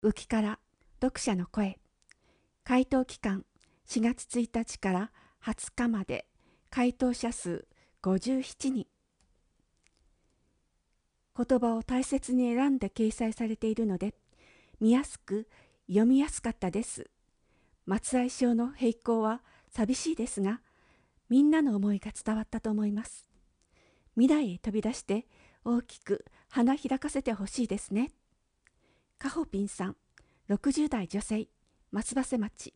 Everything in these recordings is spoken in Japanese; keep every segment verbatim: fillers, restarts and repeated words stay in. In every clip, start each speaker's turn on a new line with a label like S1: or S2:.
S1: 浮きから読者の声。回答期間しがつついたちからはつかまで。回答者数ごじゅうななにん。言葉を大切に選んで掲載されているので、見やすく読みやすかったです。松愛賞の閉校は寂しいですが、みんなの思いが伝わったと思います。未来へ飛び出して大きく花開かせてほしいですね。かほぴんさん、ろくじゅうだい女性、松葉瀬町。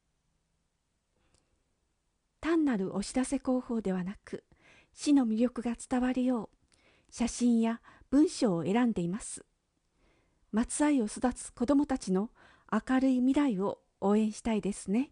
S1: 単なるお知らせ広報ではなく、市の魅力が伝わるよう、写真や文章を選んでいます。松愛を育つ子どもたちの明るい未来を応援したいですね。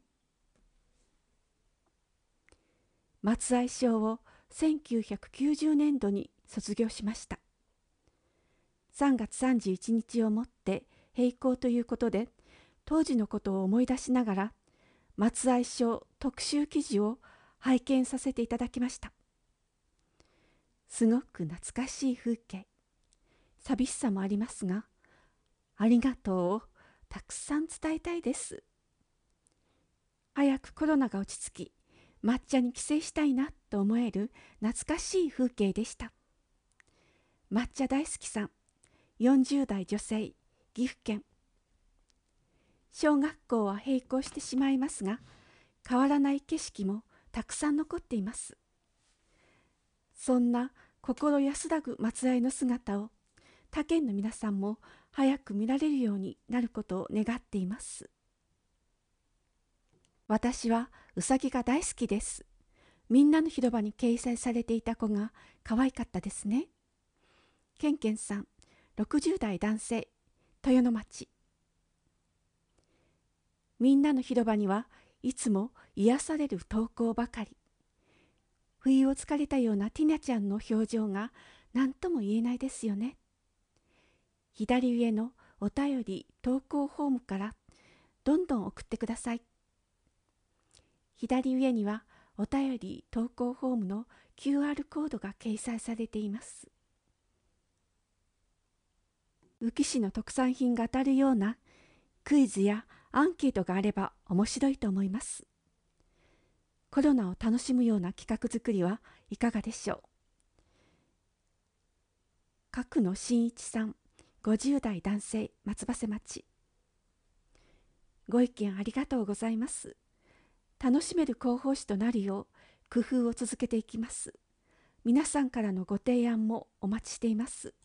S1: 松愛賞をせんきゅうひゃくきゅうじゅうねんどに卒業しました。さんがつさんじゅういちにちをもって閉校ということで、当時のことを思い出しながら、松愛賞特集記事を拝見させていただきました。すごく懐かしい風景、寂しさもありますが、ありがとうをたくさん伝えたいです。早くコロナが落ち着き、抹茶に帰省したいなと思える懐かしい風景でした。抹茶大好きさん、よんじゅうだい女性、岐阜県。小学校は閉校してしまいますが、変わらない景色もたくさん残っています。そんな心安らぐ松愛の姿を他県の皆さんも早く見られるようになることを願っています。私はうさぎが大好きです。みんなの広場に掲載されていた子が可愛かったですね。けんけんさん、ろくじゅうだい男性、豊野町。みんなの広場にはいつも癒される投稿ばかり。不意をつかれたようなティナちゃんの表情が何とも言えないですよね。左上のお便り投稿フォームからどんどん送ってください。左上にはお便り投稿フォームの キューアール コードが掲載されています。宇城市の特産品が当たるようなクイズやアンケートがあれば面白いと思います。コロナを楽しむような企画作りはいかがでしょう。角野真一さん、ごじゅうだい男性、松葉瀬町。ご意見ありがとうございます。楽しめる広報誌となるよう工夫を続けていきます。皆さんからのご提案もお待ちしています。